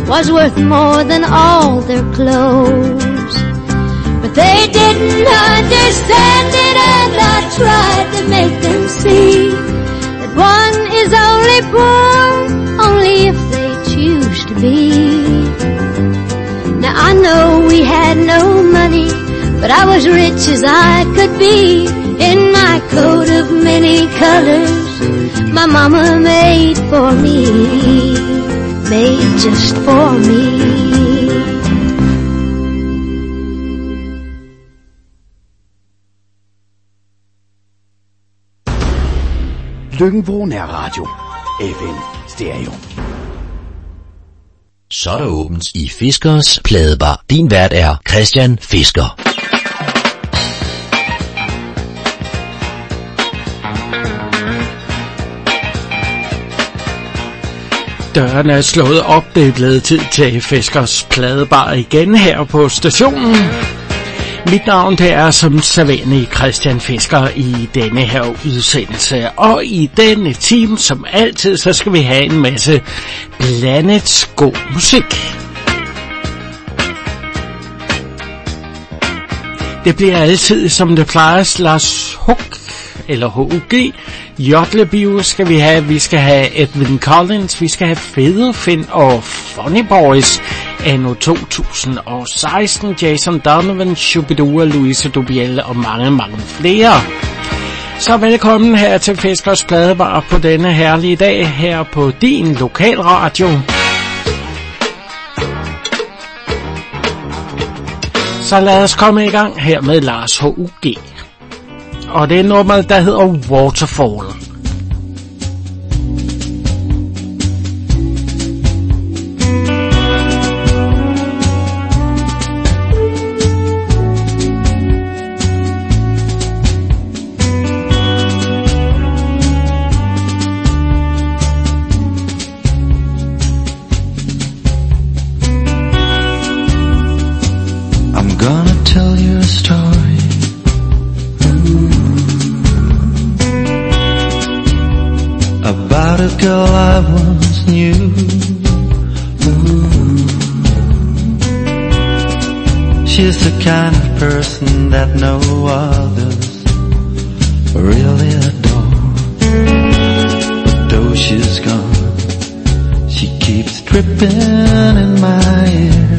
was worth more than all their clothes. But they didn't understand it, and I tried to make them see that one is only poor only if they choose to be. Now I know we had no money, but I was rich as I could be. In my coat of many colors my mama made for me, made just for me. Løkken-Vrå Nærradio. FM Stereo. Så er der åbent i Fiskers Pladebar. Din vært er Christian Fisker. Døren er slået op, det er blevet tid til Fiskers Pladebar igen her på stationen. Mit navn det er som sædvanlig Christian Fisker i denne her udsendelse. Og i denne time, som altid, så skal vi have en masse blandet god musik. Det bliver altid, som det plejer, Lars Hug eller HUG. Jotlebio skal vi have. Vi skal have Edwin Collins. Vi skal have Fede Finn og Funny Boys. Anno 2016. Jason Donovan, Shubidua, Louise Dubiel og mange, mange flere. Så velkommen her til Fiskers Pladebar på denne herlige dag her på din lokalradio. Så lad os komme i gang her med Lars HUG. Og det er nummeret, der hedder Waterfall. I'm gonna tell you a story. About a girl I once knew. She's the kind of person that no others really adore. But though she's gone, she keeps dripping in my ear.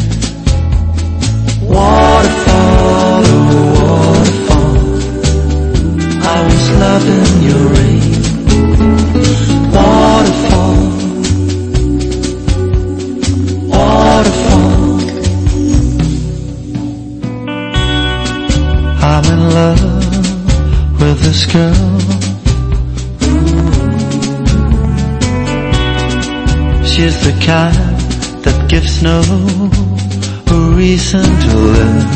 Waterfall, oh waterfall, I was loving your rain. Waterfall, waterfall, I'm in love with this girl. She's the kind that gives no reason to live.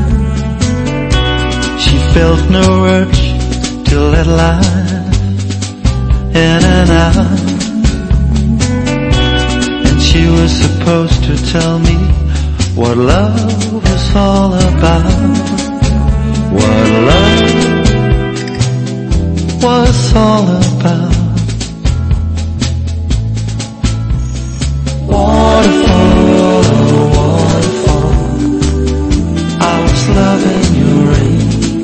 She felt no urge to let life in and out, and she was supposed to tell me what love was all about, what love was all about. Waterfall, oh waterfall, I was loving your rain.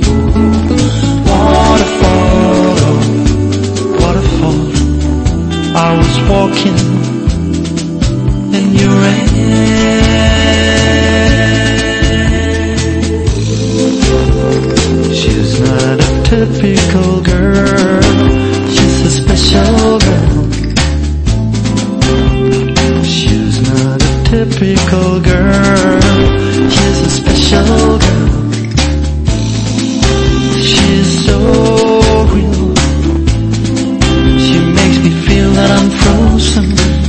Waterfall, oh waterfall, I was walking in your rain. She's not a typical girl, she's a special girl. She's not a typical girl, she's a special girl. She's so real, she makes me feel that I'm frozen.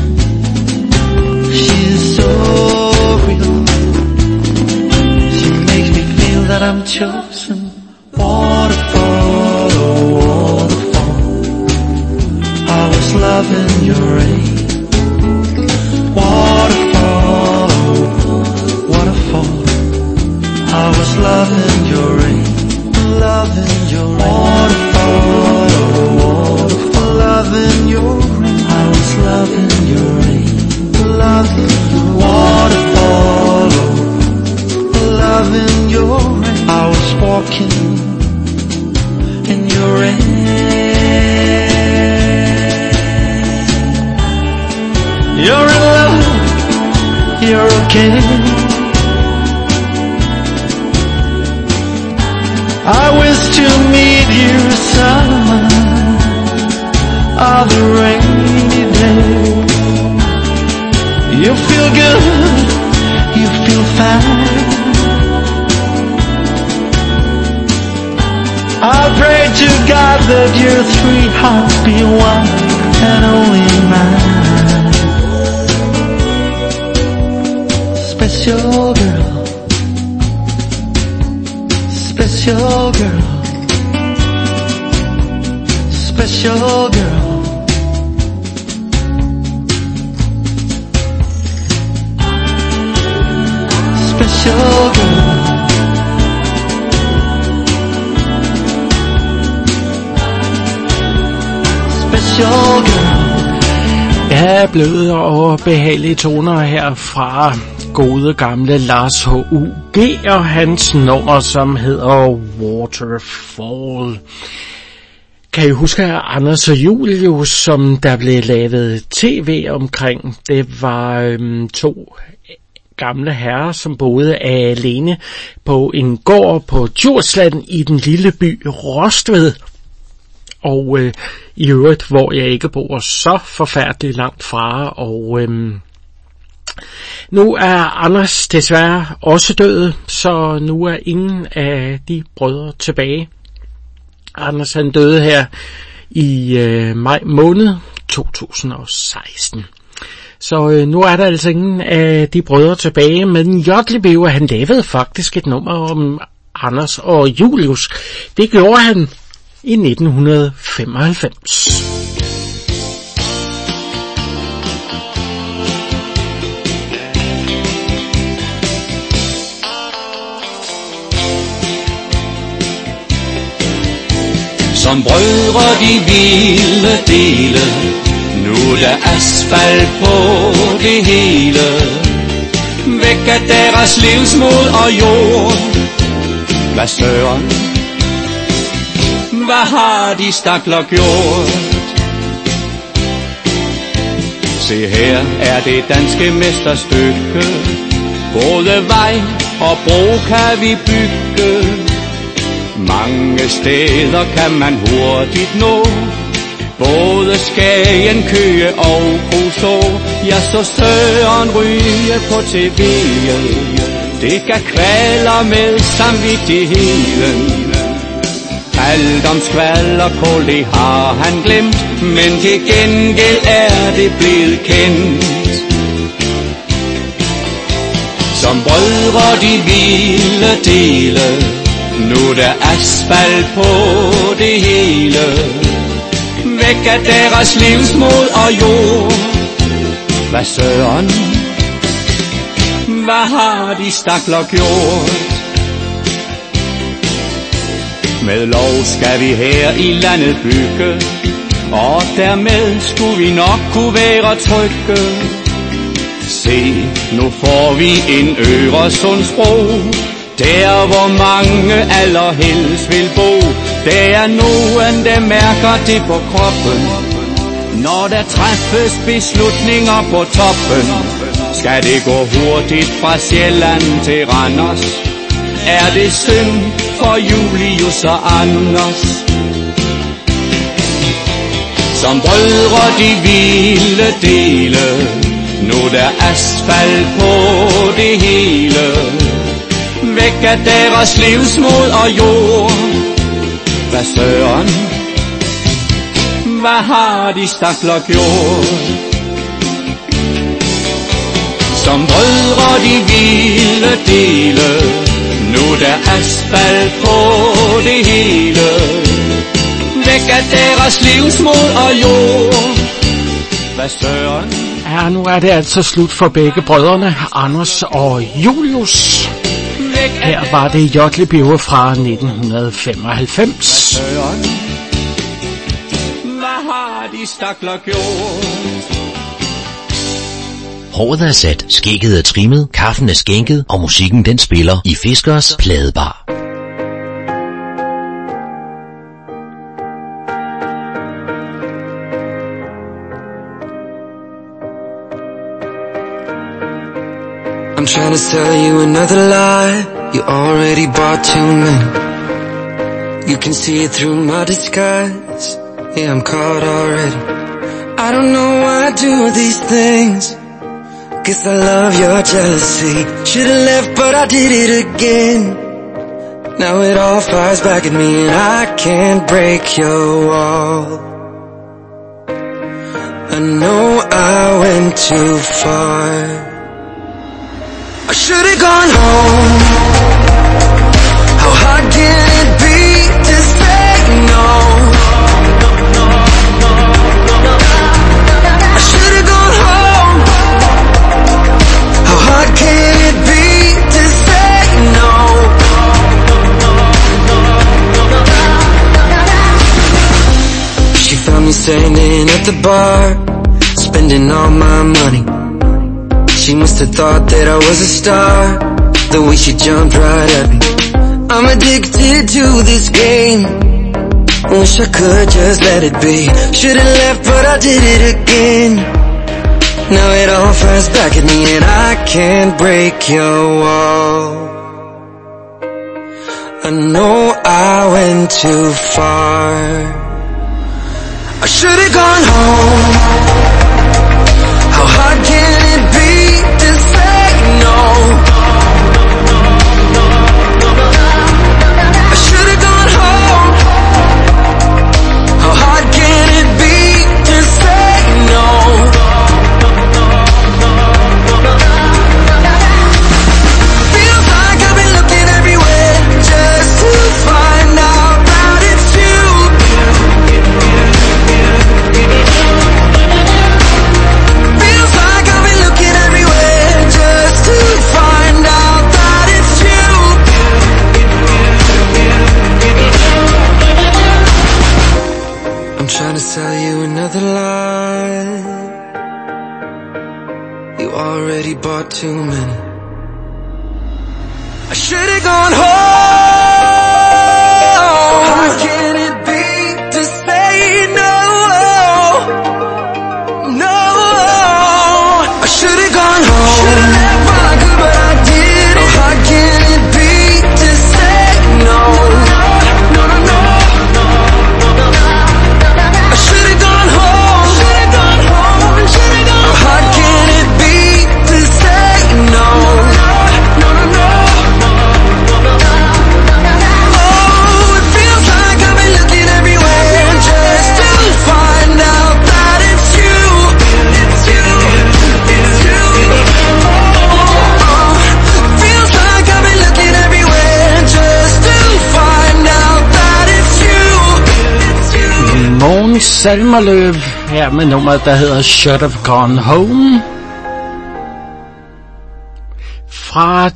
She's so real, she makes me feel that I'm chosen. Waterfall, oh waterfall, I was loving your rain. Waterfall, oh You're in love, you're okay. I wish to meet you some other rainy day. You feel good, you feel fine. I pray to God that your three hearts be one and only mine. Special girl, special girl, special girl. Special girl. Special girl. Ja, bløde og behagelige toner her fra gode gamle Lars H.U.G. og hans nummer, som hedder Waterfall. Kan I huske Anders og Julius, som der blev lavet tv omkring? Det var to gamle herrer, som boede alene på en gård på Djursland i den lille by Rostved. Og i øvrigt, hvor jeg ikke bor så forfærdeligt langt fra. Og nu er Anders desværre også død, så nu er ingen af de brødre tilbage. Anders han døde her i maj måned 2016. Så nu er der altså ingen af de brødre tilbage, men Jodlebiver han lavede faktisk et nummer om Anders og Julius. Det gjorde han i 1995. Som brødre de ville dele, nu er der asfalt på det hele. Væk af deres livsmod og jord. Hvad søren? Hvad har de stakler gjort? Se her er det danske mesterstykke. Både vej og bro kan vi bygge. Mange steder kan man hurtigt nå. Både Skagen, Køge og Kruså. Jeg så Søren ryge på TV'et. Det gav kvaler med samvittigheden. Alt om skvald og kål, det har han glemt. Men til gengæld er det blevet kendt. Som brødre de ville dele, nu der asfalt på det hele. Væk af deres livsmod og jord. Hvad søren? Hvad har de stakler gjort? Med lov skal vi her i landet bygge, og dermed skulle vi nok kunne være trygge. Se, nu får vi en Øresundsbro, der hvor mange allerhelst vil bo. Der er nogen, der mærker det på kroppen, når der træffes beslutninger på toppen. Skal det gå hurtigt fra Sjælland til Randers, er det synd for Julius og Anders. Som brødre de ville dele, nu der asfalt på det hele. Væk af deres livsmod og jord. Hvad søren? Hvad har de stakler gjort? Som brødre de ville dele, nu der asfalt på det hele. Væk af deres livsmod og jord. Hvad søren? Ja, nu er det altså slut for begge brødrene, Anders og Julius. Her var det Jodlebiver fra 1995. Hvad har de stakler gjort? Håret er sat, skægget er trimmet, kaffen er skænket, og musikken den spiller i Fiskers Pladebar. I'm trying to sell you another lie. You already bought too many. You can see it through my disguise. Yeah, I'm caught already. I don't know why I do these things. Guess I love your jealousy. Should've left but I did it again. Now it all fires back at me and I can't break your wall. I know I went too far. I should've gone home. How hard can it be to say no? I should've gone home. How hard can it be to say no? She found me standing at the bar, spending all my money. She must have thought that I was a star, the way she jumped right at me. I'm addicted to this game, wish I could just let it be. Should've left but I did it again. Now it all fires back at me and I can't break your wall. I know I went too far. I should've gone home. How hard can it be to say no? I should've gone home. How hard can it be to say no? Feels like I've been looking everywhere just to find out that it's you. Feels like I've been looking everywhere just to find out that it's you. I'm trying to sell you another lie. You already bought too many. I should've gone home. How can it be to say no? No. I should've gone home. Should've left while I could, but I didn't. How can it be to say no? No, no, no. I should've gone home. Should've gone home. Should've gone home. How hard can it be to say no? No, no, no. Oh, it feels like I've been looking everywhere just to find out that it's you. It's you. It's you. Oh, it feels like I've been looking everywhere just to find out that it's you. It's you. Måns Zelmerlöw her med nummeret, der hedder Should Have Gone Home. Fra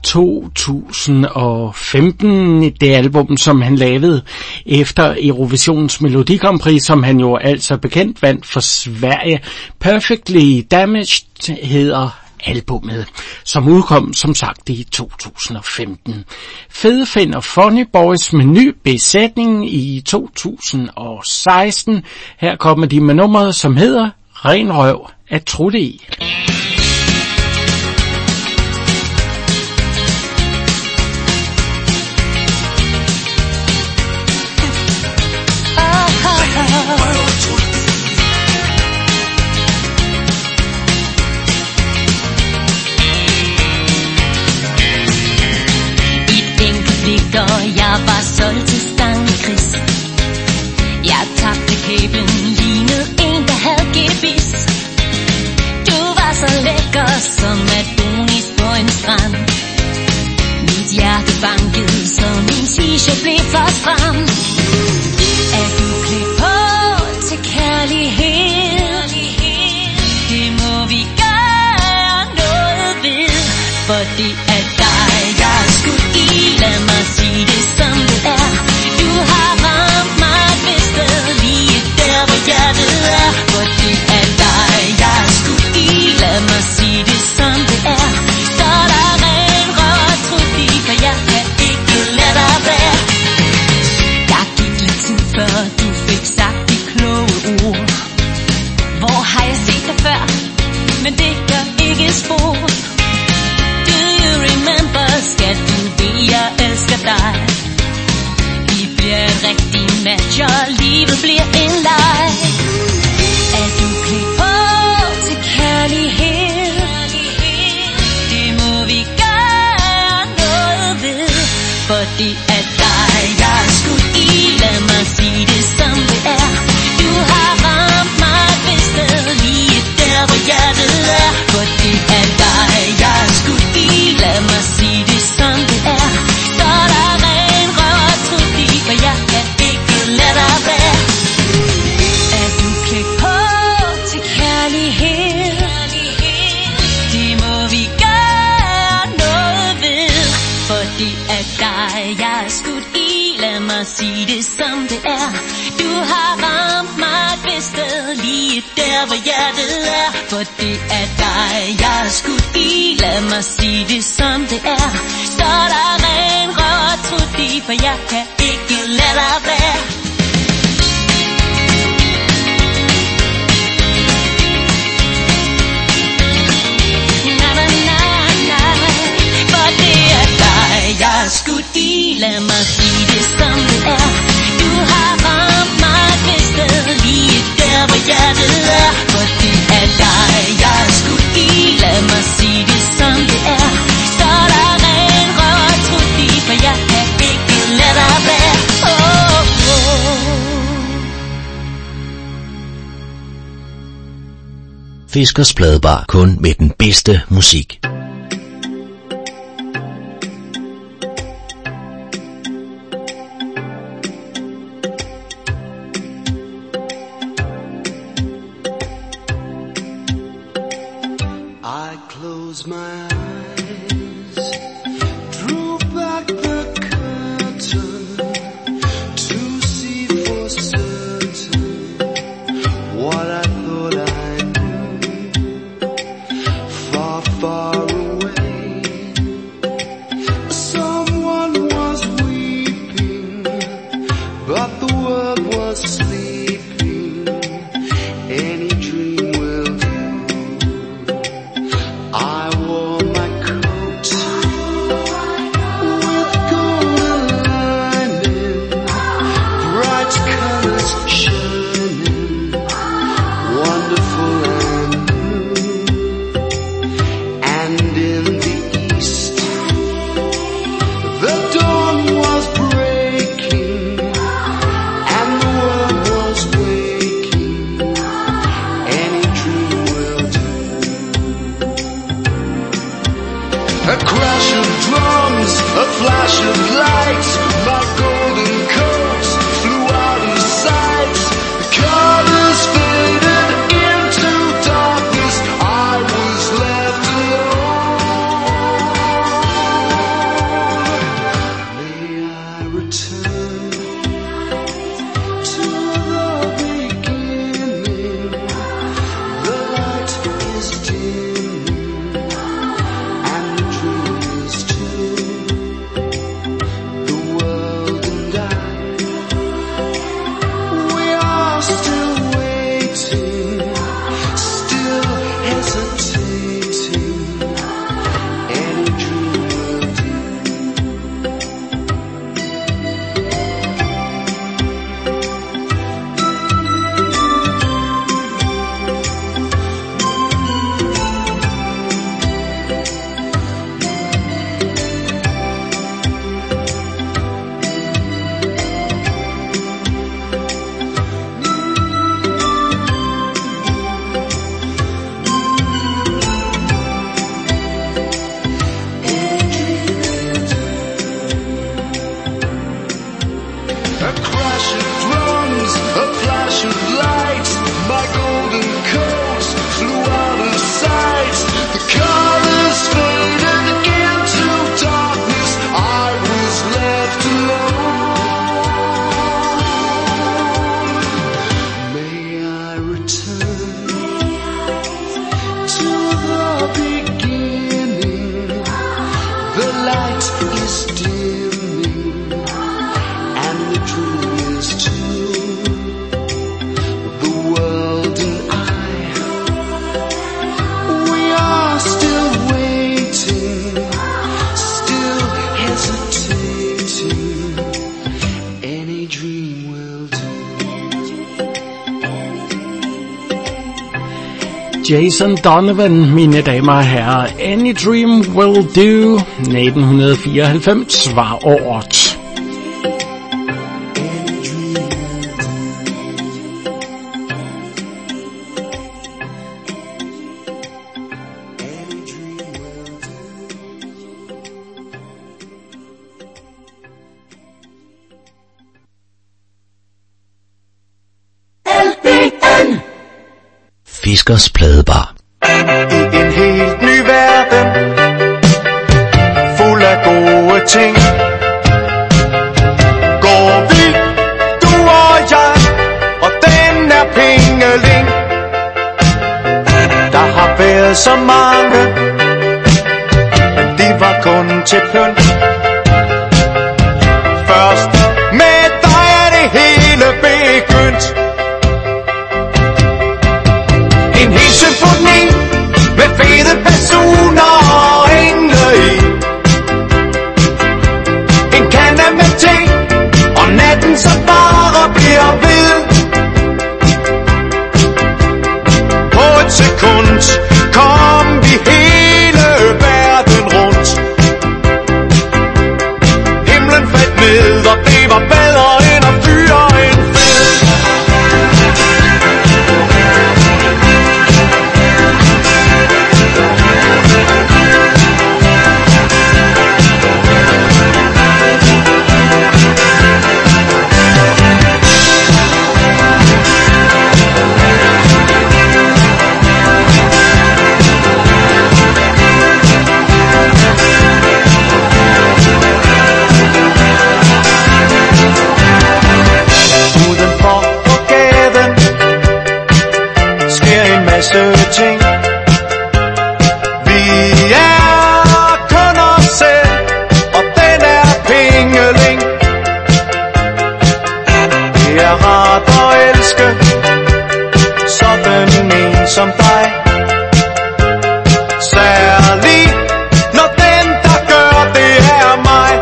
2015, det album, som han lavede efter Eurovisions Melodi Grand Prix, som han jo altså bekendt vandt for Sverige. Perfectly Damaged hedder albummet, som udkom som sagt i 2015. Fede Finn og Funny Boys med ny besætning i 2016. Her kommer de med nummeret, som hedder Ren Røv at trutte i. Og jeg var solgt til stangekris. Jeg tabte kæben, lignede en, der havde gebis. Du var så lækker som Adonis på en strand. Mit hjerte bankede, så min t-shirt blev for stram. Er du klædt på til kærlighed? Det må vi gøre noget ved, for det er dig, jeg er skudt i. Lad mig sige det som det er. Du har ramt mig et vist sted, lige der hvor hjertet er. For det er dig, jeg er skudt i. Lad mig sige det som det er. Så der er ren røv og trut i, for jeg kan ikke lade dig være. Der gik lidt tid før du fik sagt de kloge ord. Hvor har jeg set dig før? Men det gør ikke spor. Du sige det som det er. Du har ramt mig et vist sted, lige der hvor hjertet er. For det er dig, jeg er skudt i. Lad mig sige det som det er. Står der ren råtrut i, for jeg kan ikke lade dig være. Jeg er skudt i, lad mig sige det som det er. Du har ramt mig et vist sted, lige der hvor hjertet er. For det er dig, jeg er skudt i, lad mig sige det som det er. Står der ren råtrut i, for jeg kan ikke lade dig være. Fiskers Pladebar, kun med den bedste musik. Jason Donovan, mine damer og herrer. Any Dream Will Do. 1994 var året. Fiskers Pladebar. I en helt ny verden, fuld af gode ting, går vi havde så mange, men de var kun til pynt. Først med dig er det hele begyndt. En hel symfoni med fede basuner og engle i. En kande med te, og natten så bare bliver ved. På et sekund kom vi hele verden rundt. Himlen faldt ned, og det var bedre end at fyre en fed. Ting. Vi er kun os selv, og den er pingeling. Det er rart at elske sådan en som dig. Særlig når den der gør det er mig.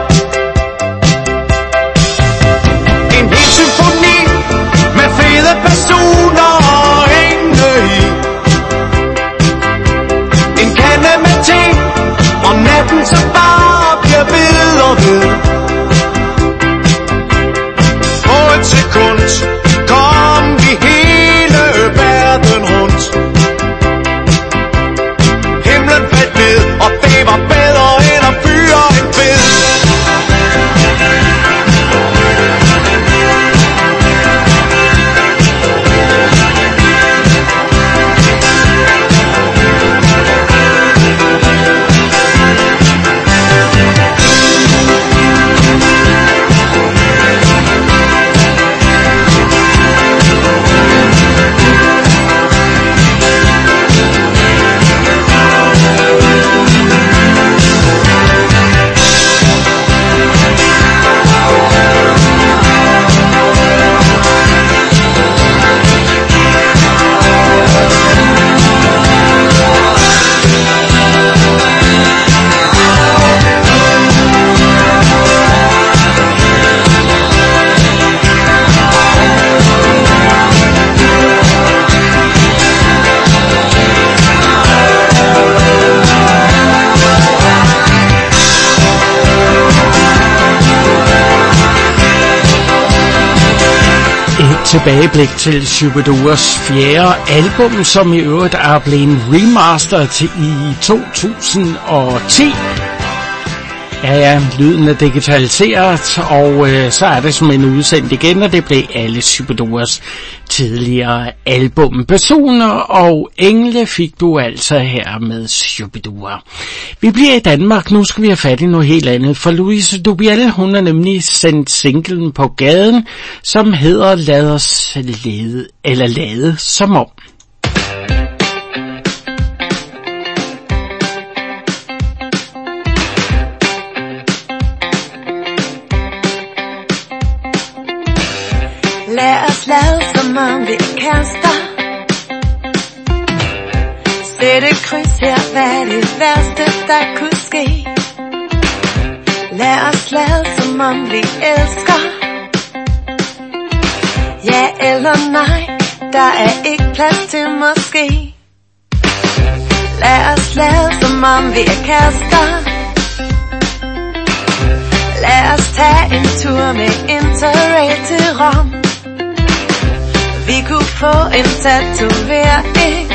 En hel symfoni med fede basuner og engle i. Og natten så bare bliver ved og ved. På et sekund kom vi hele verden rundt. Himlen faldt ned, og det var bedre end at fyre en fed. Tilbageblik til Shubiduas fjerde album, som i øvrigt er blevet remasteret til i 2010. Ja, lyden er digitaliseret, og så er det som en udsendt igen, og det blev alle Shubiduas tidligere album. Personer og engle fik du altså her med Shubidua. Vi bliver i Danmark, nu skal vi have fat i noget helt andet, for Louise Dubiel, hun har nemlig sendt singlen på gaden, som hedder Lad os lade som om. Lad os lade som om vi er kærester. Sæt et kryds her, hvad det værste der kunne ske. Lad os lade som om vi elsker. Ja eller nej, der er ikke plads til måske. Lad os lade som om vi er kærester. Lad os tage en tur med Interrail til Rom. Vi kunne få en tatovering.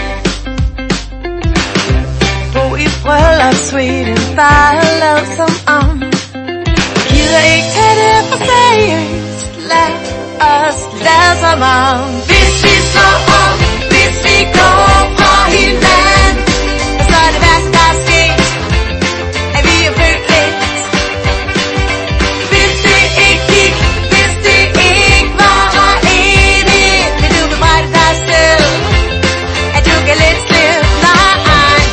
Bo i bryllupssuiten, bare lad som om. Gider ikke tage det for seriøst. Lad os lade som om. Hvis vi slår om, hvis vi går fra hinanden, så er det værste der er sket, at vi er født lidt. Hvis det ikke gik, hvis det ikke var evigt, vil du bebrejde dig selv, at du kan lidt slippe. Nej,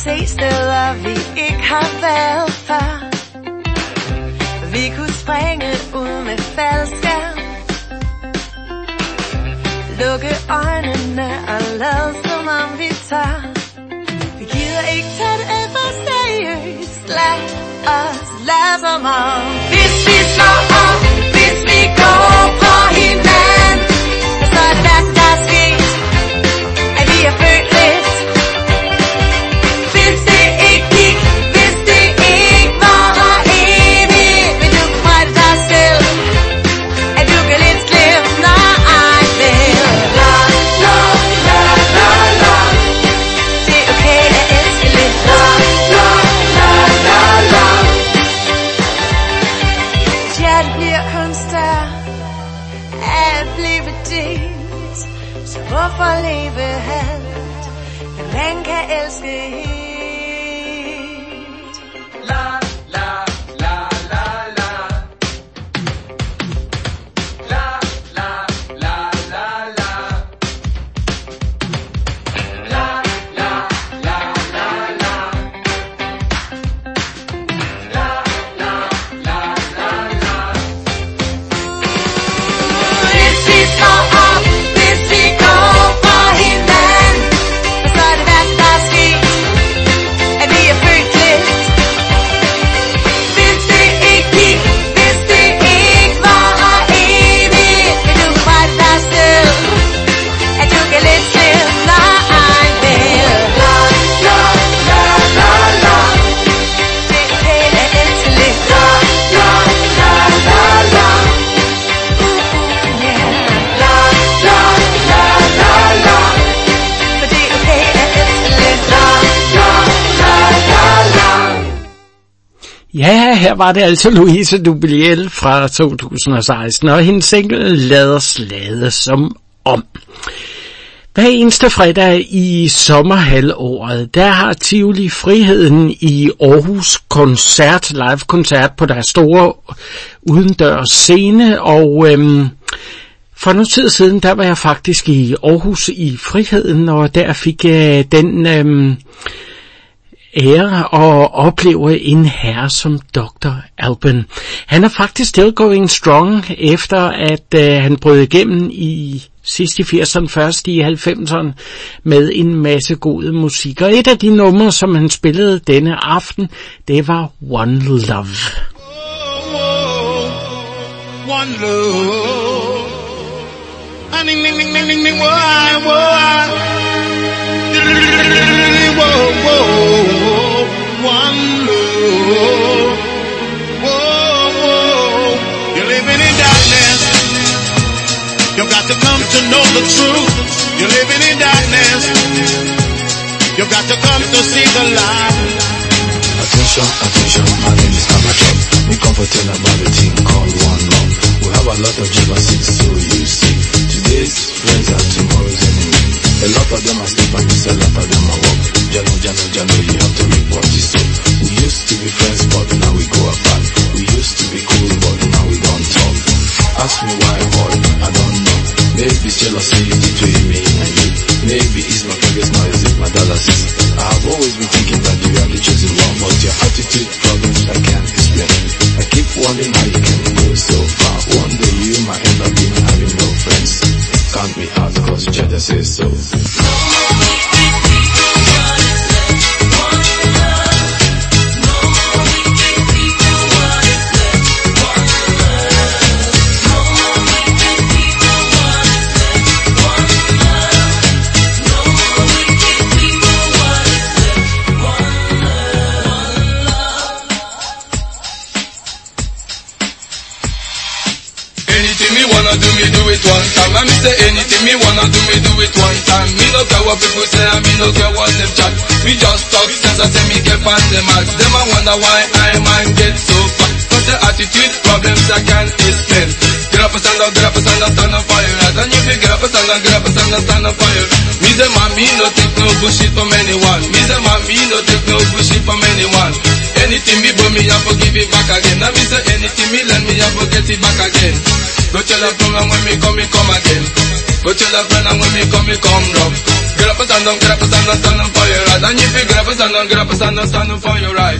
se steder, vi ikke har været før. Vi kunne springe ud med faldskærm, lukke øjnene og lade som om vi tør. Vi gider ikke tage det alt for seriøst. Lad os lade som om. Hvis vi slår op, hvis vi går fra hinanden, så er det værste der er sket, at vi har følt lidt. Hvis det ikke gik, hvis det ikke var evigt, vil du frede dig selv, at du kan lidt slippe, når jeg vil. La, la, la, la, la. Det er okay at elske lidt. La, la, la, la, la. Hjertet bliver kun større af at blive delt, så hvorfor leve halvt, når man kan elske helt. La, la, la, la, la. La, la, la, la, la. La, la, la, la, la. La, la, la, la, la. Hvis vi står op, hvis vi går fra hinanden, så er det værste der er sket, at vi har følt lidt. Hvis det ikke gik, hvis det ikke var evigt, vil du frede dig selv, at du kan lidt slippe, når jeg vil. La, la, la, la, la. Det er okay at elske lidt. La, la, la, la, la. Yeah. La, la, la, la, la. For det er okay at elske lidt. La, la, la, la, la. Ja, her var det altså Louise Dubiel fra 2016, og hendes single Lad os lade som om. Hver eneste fredag i sommerhalvåret, der har Tivoli Friheden i Aarhus live-koncert på deres store udendørs scene, og for noget tid siden, der var jeg faktisk i Aarhus i Friheden, og der fik jeg den ære at opleve en herre som Dr. Alban. Han er faktisk still going strong, efter at han brød igennem i sidst i 80'erne, først i 90'erne, med en masse god musik. Og et af de numre, som han spillede denne aften, det var One Love. One love. Ding ding ding ding ding ding. Whoa, whoa. Whoa, whoa. One love. Whoa, whoa. You're living in darkness. You got to come to know the truth. You're living in darkness. You got to come to see the light. Attention, attention, my name is Amateur. Me comforting about the thing called one love. We have a lot of jealousy, so you see. Today's friends are tomorrow's enemy. A lot of them are sleep and miss, a lot of them are walk. Jano, Jano, Jano, you have to reap what you sow. We used to be friends, but now we go apart. We used to be cool, but now we don't talk. Ask me why, boy, I don't know. Maybe it's jealousy between me and you. Maybe it's my previous noise, it's my dialysis. I've always been thinking that you are the chosen one, but your attitude problems I can't explain. I keep wondering how you can go so far. One day you might end up being having no friends. Count me out, cause Jada says so. Anything me wanna do, me do it one time. And me say anything me wanna do, me do it one time. Me no care what people say, and me no care what them chat. Me just talk sense, I say me get past them ask. Them I wonder why I man get so fat. Cause the attitude problems I can't explain. Get up and stand up, get up and stand up, stand up for your right. And if you get up and stand up, get up and stand up, stand up for your. Me say man, me no take no bullshit from anyone. Me say man, me no take no bullshit from anyone. Anything me bring me, I forgive it back again. And me say anything me lend me, I forget it back again. Go tell a friend and when me come again. Go tell a friend and when me come round. Get up and stand up for your right. And if you get up and stand and get up and stand and stand for your right.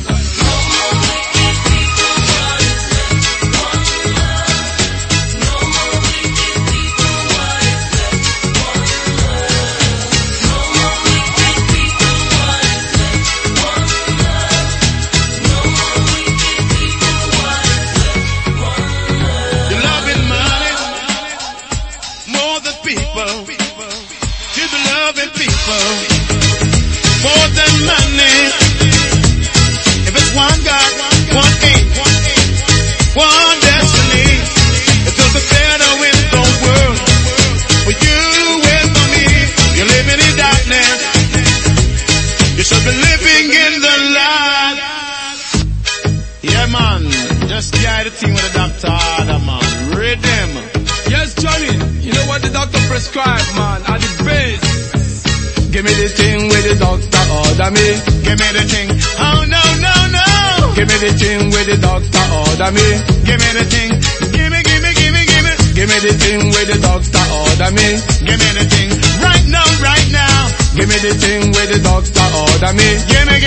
More than money. If it's one God, one aim, one destiny, it doesn't matter in the world. For you and for me, you're living in darkness. You should be living in the light. Yeah, man. Just carry the thing with the doctor, man. Rhythm. Yes, Johnny. You know what the doctor prescribed, man? At the base. Give me the thing with the doctor order me. Give me the thing. Oh no, no, no. Give me the thing with the doctor order me. Give me the thing. Give me. Give me the thing with the doctor order me. Give me the thing. Right now, right now. Give me the thing with the doctor order me. Give me.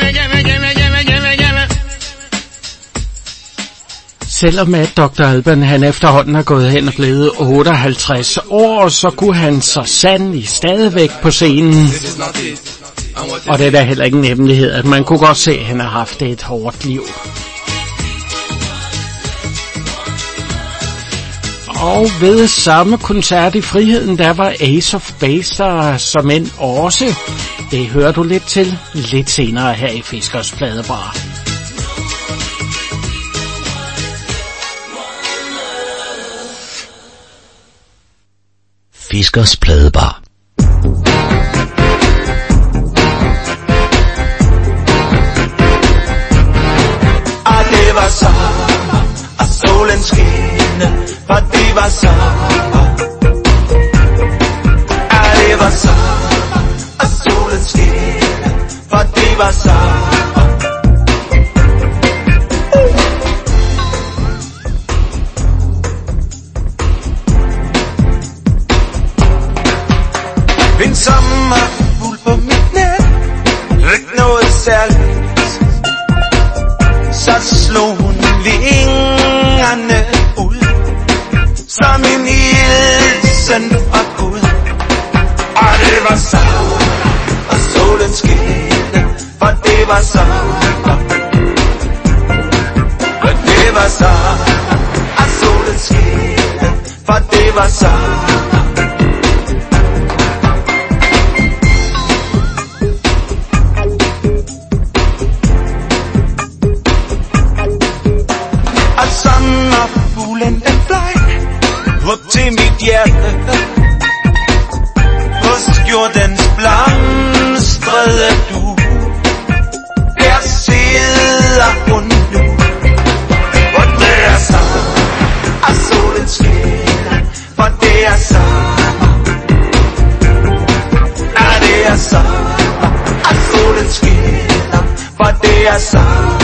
Selvom at Dr. Alban han efterhånden er gået hen og blevet 58 år, så kunne han så sandelig stadigvæk på scenen. Og det er da heller ikke en hemmelighed, at man kunne godt se, at han har haft et hårdt liv. Og ved samme koncert i Friheden, der var Ace of Base der som end også. Det hører du lidt til lidt senere her i Fiskers Pladebar. Fiskers Pladebar. Og det var sommer, og solen skinnede, for det var sommer. Og det var sommer, og solen skinnede, for det var sommer. En sommerfugl på mit net, ikke noget særligt. Så slog hun vingerne ud, som en hilsen fra Gud. Og det var sommer, og solen skinnede, for det var sommer. Og det var sommer, og solen skinnede, for det var sommer. Sommerfuglen den fløj op til mit hjerte. Påskjordens blomstrede du. Der sidder hun nu. Og det er sommer, og solen skinner, for det er sommer. Ja, det er sommer, og solen skinner, for det er sommer.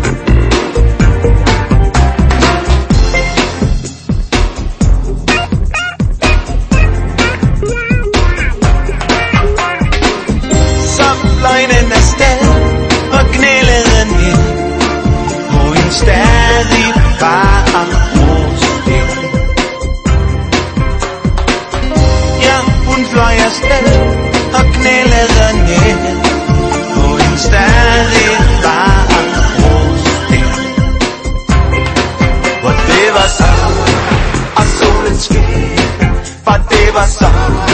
Stadig bare morstil. Ja, hun fløj afsted og knælede ned på en stadig bare morstil. For det var sommer, og solen skinnede, for det var sommer.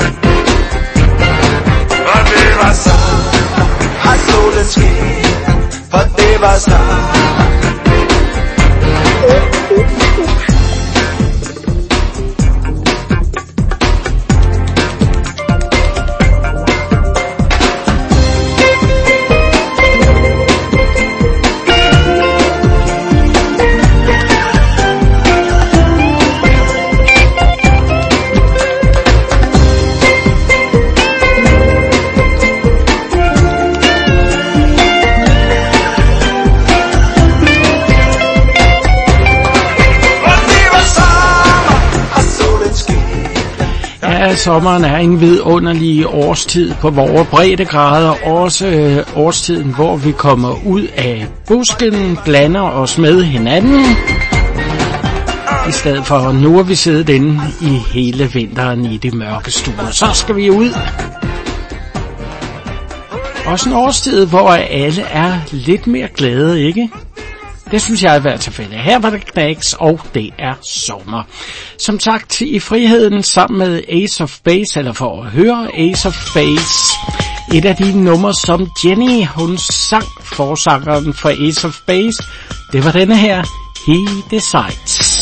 For det var sommer, og solen skinnede, for det var sommer. at sommeren er en vidunderlig årstid på vores breddegrader. Også årstiden, hvor vi kommer ud af busken, blander os med hinanden. I stedet for nu har vi siddet inde i hele vinteren i de mørke stuer. Så skal vi ud. Også en årstid, hvor alle er lidt mere glade, ikke? Det synes jeg i hvert tilfælde. Her var det Knacks, og det er sommer. Som sagt, i friheden sammen med Ace of Base, eller for at høre Ace of Base. Et af de numre, som Jenny, hun sang, forsangeren for Ace of Base, det var denne her, He Decides.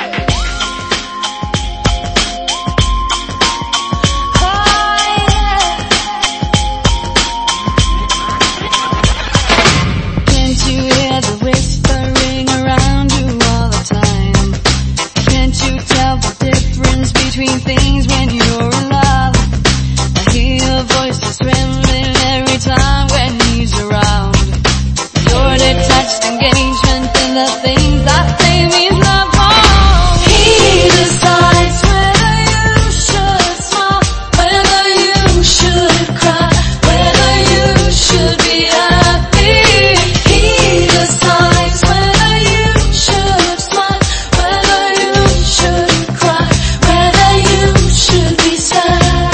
Between things when you're in love, I hear your voice is trembling every time when he's around. Your detached engagement in the things that say means love. Oh, he decides whether you should smile, whether you should cry, whether you should be happy. He decides whether you should smile, whether you should cry, should be sad.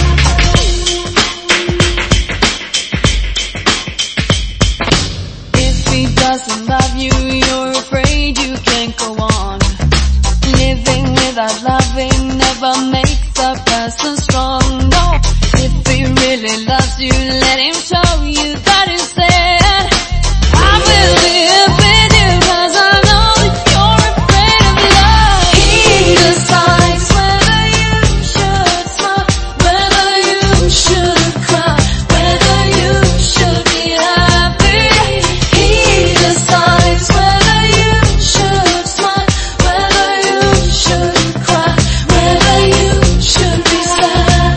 If he doesn't love you, you're afraid you can't go on. Living without loving never makes a person strong. No, if he really loves you, let him show you that instead. I will live with you 'cause I know that you're afraid of love. He decides whether you should smile, whether you should cry, whether you should be happy. He decides whether you should smile, whether you should cry, whether you should be sad.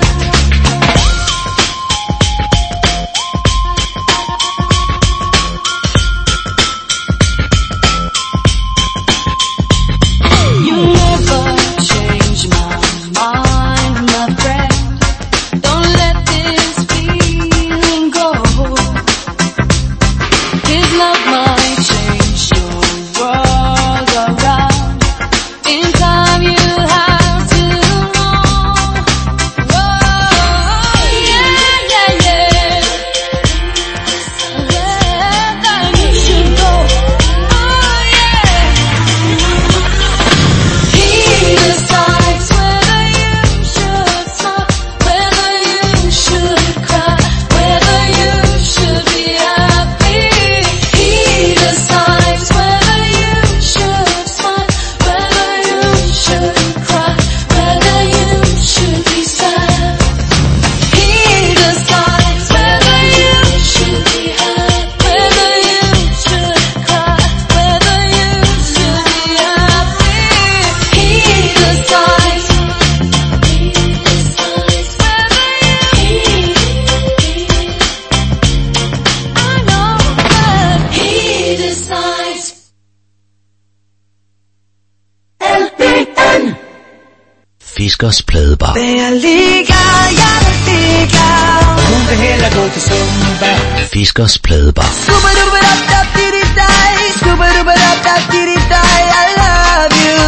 You never change my mind, my friend. Don't let this feeling go. His love might change your world around. In time you have to know. Oh, yeah, yeah, yeah. Where that you should go. Oh, yeah. He decides whether you should smile, whether you should cry, whether you should be happy. He decides whether you should smile, whether you should cry, whether you should be sad. He decides whether you should be happy, whether you should cry, whether you should be happy. He decides. I know that he decides. LBN Fiskers Pladebar. Det er liga, ja det er liga. Hun vil hellere gå til Zumba. Fiskers Pladebar. Skubba-dubba-dub-dub-diddy-dig, skubba-dubba-dub-dub-diddy-dig, I love you.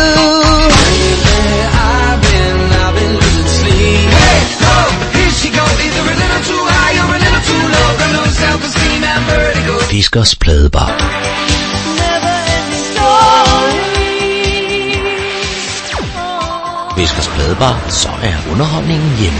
I've been losing sleep. Hey, ho, here she go. Either a little too high or a little too low. Got no self-esteem and vertigo. Fiskers Pladebar. Never-ending story. Fiskers Pladebar, så er underholdningen hjemme.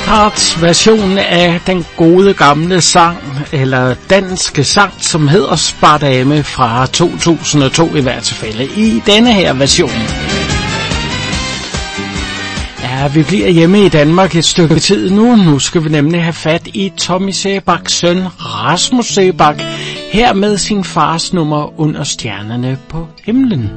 Gebhards version af den gode gamle sang, eller danske sang, som hedder Spardame fra 2002 i hvert tilfælde, i denne her version. Ja, vi bliver hjemme i Danmark et stykke tid nu. Nu skal vi nemlig have fat i Tommy Sebaks søn, Rasmus Sebak, her med sin fars nummer Under stjernerne på himlen.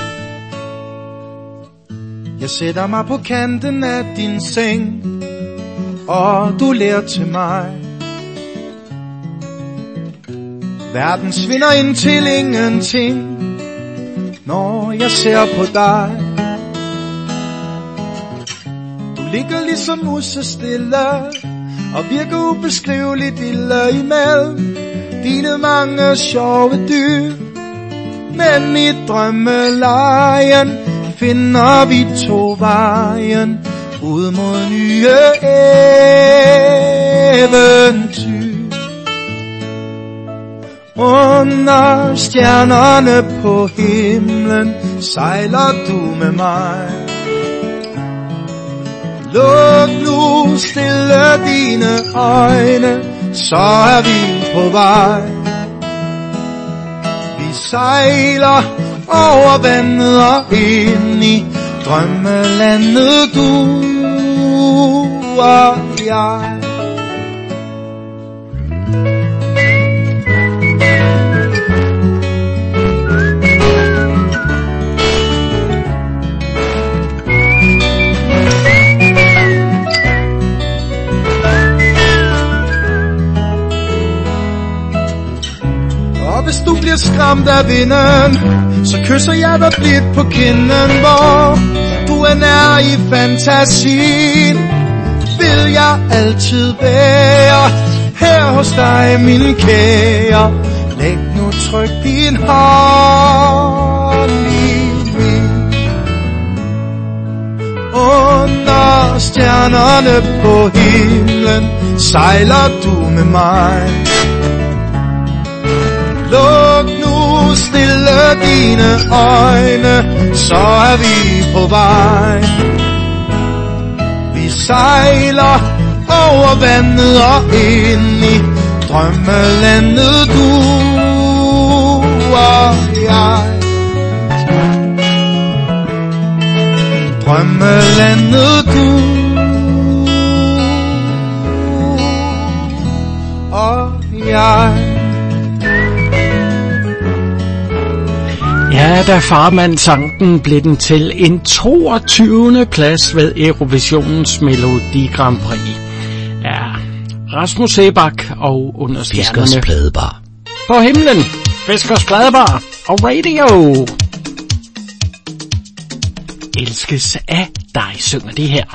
Jeg sætter mig på kanten af din seng, og du ler til mig. Verden svinder ind til ingenting, når jeg ser på dig. Du ligger ligesom musestille, og virker ubeskriveligt ille imellem dine mange sjove dyr. Men i drømmelejen finder vi to vejen ud mod nye eventyr. Under stjernerne på himlen sejler du med mig. Luk nu stille dine øjne, så er vi på vej. Vi sejler over vandet og ind i drømmelandet, du og jeg. Hvis du bliver skræmt af vinden, så kysser jeg dig blidt på kinden. Hvor du end er i fantasien, vil jeg altid være her hos dig, min kære. Læg nu tryk din hånd i min. Under stjernerne på himlen sejler du med mig. Luk nu stille dine øjne, så er vi på vej. Vi sejler over vandet og ind i drømmelandet, du og jeg. Drømmelandet, du og jeg. Ja, da Farmand sang den, blev den til en 22. plads ved Eurovisionens Melodi Grand Prix. Ja, Rasmus Sebak og Under stjernerne. Fiskers Pladebar. På himlen, Fiskers Pladebar og radio. Elskes af dig, synger det her.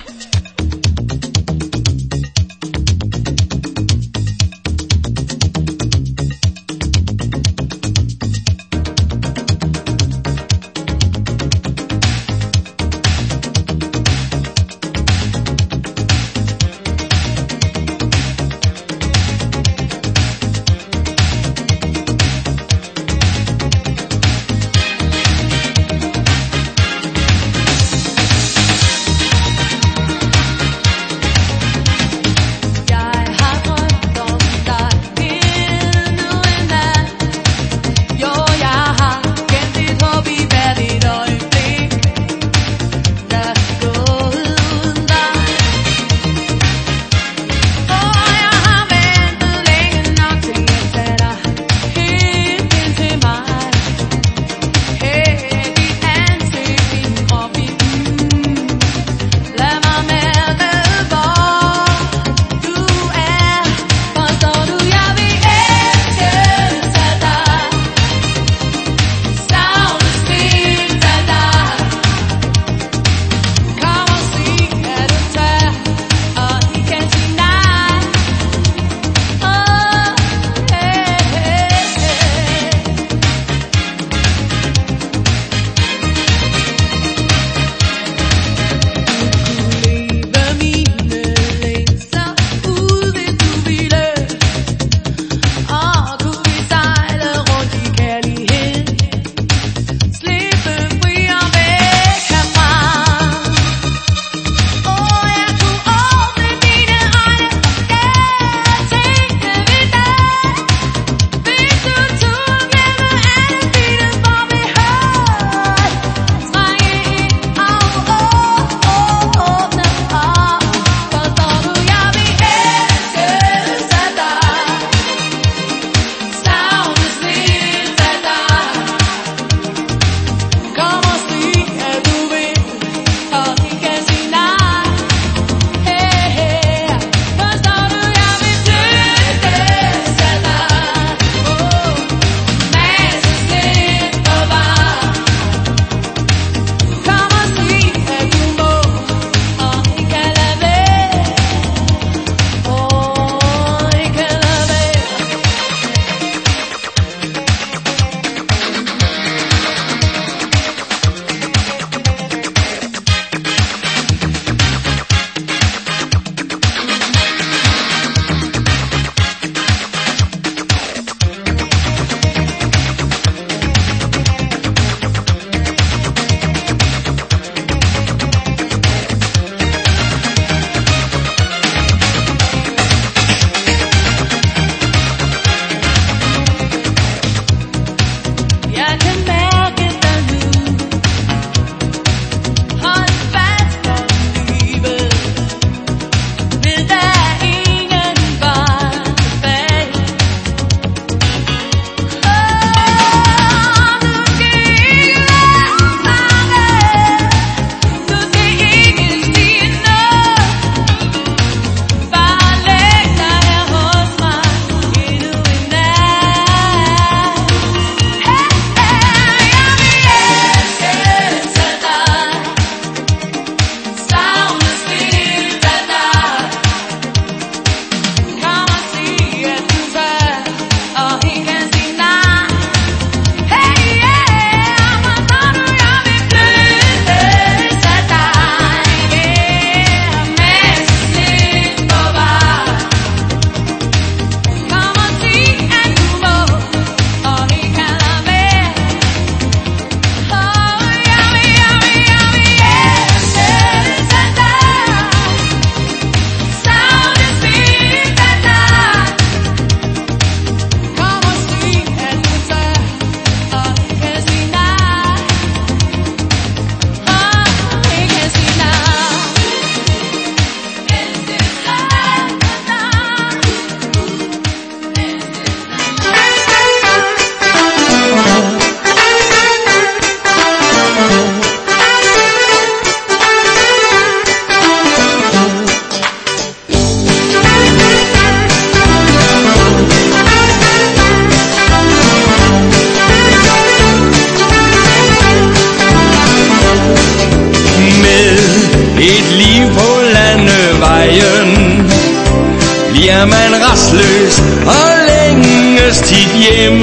bliver man rastløs og længes tit hjem.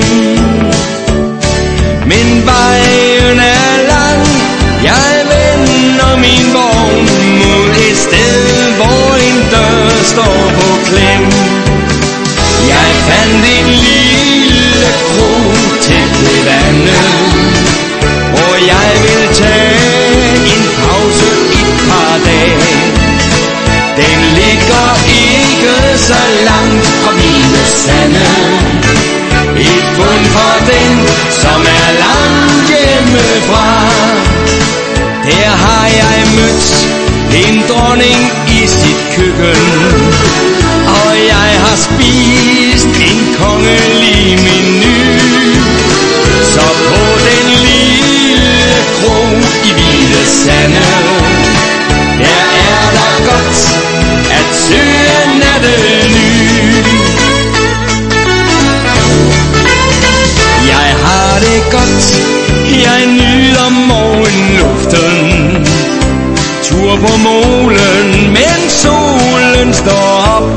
Men vejen er lang, jeg vender min vogn mod et sted, hvor en dør står på klem. Jeg fandt en lille kro tæt ved vandet, hvor jeg vil tage en pause et par dage. Den ligger ikke så langt fra Hvide Sande, et fund for den, som er langt hjemmefra. Der har jeg mødt en dronning i sit køkken, og jeg har spist en kongelig menu. Så på den lille kro i Hvide Sande, der er der godt at søge nattely. Jeg har det godt, jeg nyder morgenluften. Tur på molen, mens solen står op.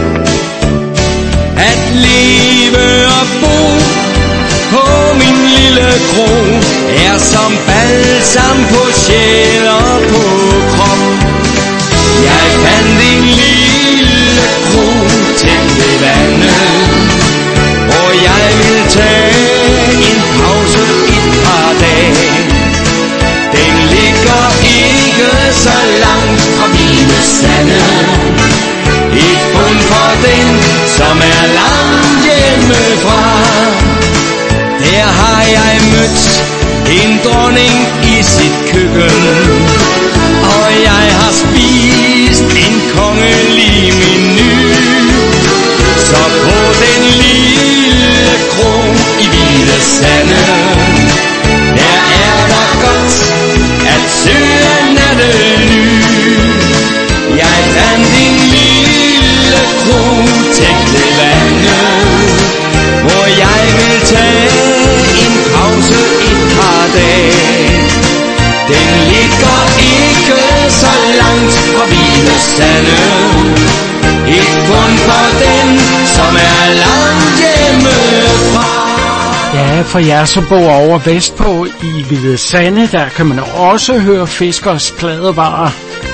At leve og bo på min lille kro er som balsam på sjæl og på krop. Jeg fandt en lille kro tæt ved vandet, hvor jeg vil tage en pause et par dage. Den ligger ikke så langt fra Hvide Sande, et fund for den, som er langt hjemmefra. Der har jeg mødt en dronning i sit køkken, og jeg har spist en kongelig menu. Så på den lille kro i Hvide Sande, der er der godt at søge nattely. Jeg fandt en lille kro tæt ved vandet, hvor jeg vil tage en pause et par dage. Den ligger ikke så langt fra Hvide Sande, et fund for den, som er langt hjemmefra. Ja, for jer som bor over vestpå i Hvide Sande, der kan man også høre Fiskers pladevarer.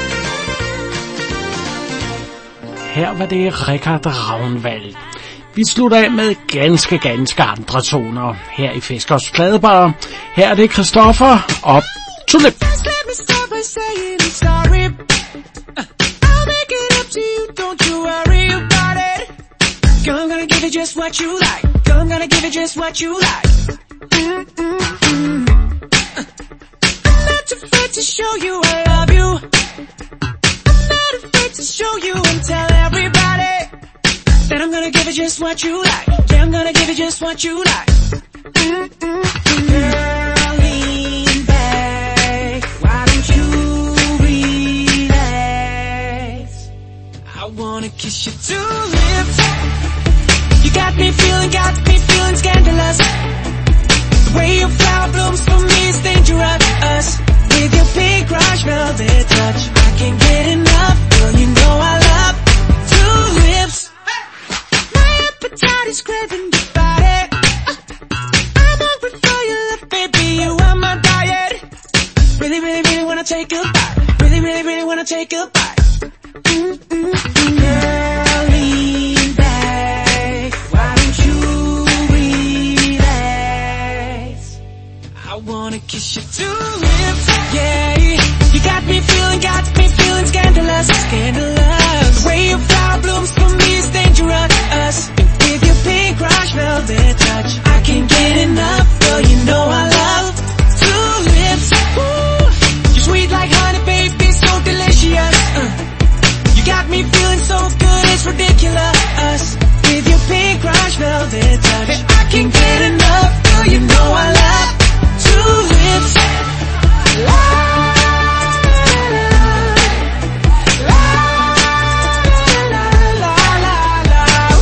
Her var det Richard Ragnvald. Vi slutter af med ganske andre toner her i Fiskers pladevarer. Her er det Christoffer og Tulip. I'm gonna give you just what you like. I'm gonna give you just what you like. I'm not afraid to show you I love you. I'm not afraid to show you and tell everybody that I'm gonna give you just what you like. Yeah, I'm gonna give you just what you like. Girl, lean back. Why don't you relax? I wanna kiss your two lips. You got me feeling scandalous. The way your flower blooms for me is dangerous. With your pink rush velvet touch, I can't get enough. Girl, you know I love two lips. My appetite is craving your body. I'm hungry for your love, baby, you are my diet. Really, really, really wanna take a bite. Really, really, really wanna take a bite. Girl, lean back. Why don't you relax? I wanna kiss your two lips. Yeah, you got me feeling scandalous. The way your flower blooms for me is dangerous. With your pink rush velvet touch, I can't get enough. Girl, you know I love two lips. Ooh, you're sweet like honey, baby, so delicious. You got me feeling so good, it's ridiculous. With your pink rush velvet touch, I can't get enough. Girl, you know I love two lips.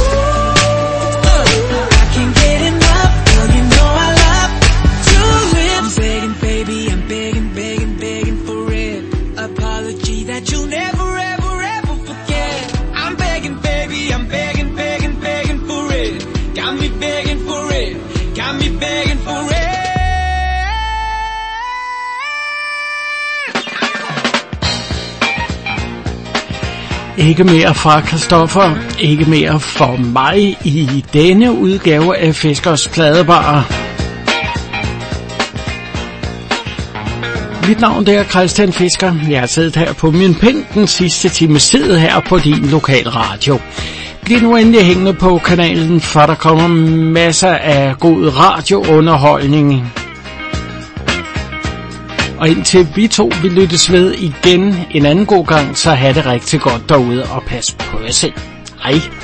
I can't get enough. Girl, you know I love two lips. Ikke mere fra Christoffer, ikke mere for mig i denne udgave af Fiskers Pladebar. Mit navn er Christian Fisker. Jeg har siddet her på min pind den sidste time, siddet her på din lokalradio. Bliv nu endelig hængende på kanalen, for der kommer masser af god radiounderholdning. Og indtil vi to vil lyttes ved igen en anden god gang, så have det rigtig godt derude og pas på jer selv. Hej.